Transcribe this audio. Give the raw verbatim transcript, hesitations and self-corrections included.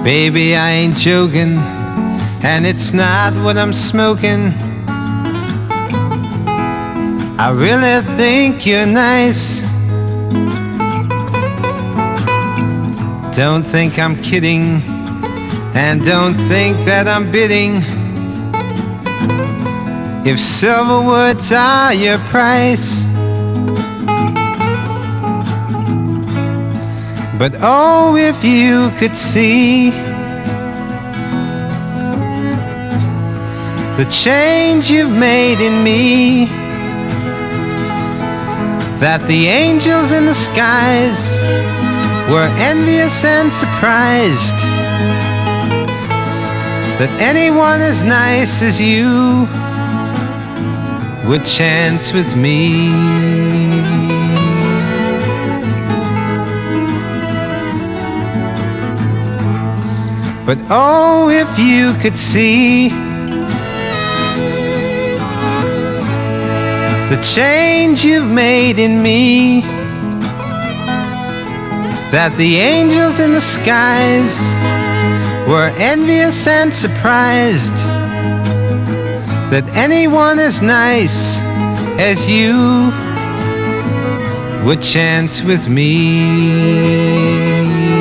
Baby, I ain't joking, and it's not what I'm smoking. I really think you're nice. Don't think I'm kidding, and don't think that I'm bidding. If silver words are your price. But oh, if you could see the change you've made in me, that the angels in the skies were envious and surprised that anyone as nice as you would chance with me. But oh, if you could see the change you've made in me, that the angels in the skies were envious and surprised that anyone as nice as you would chance with me.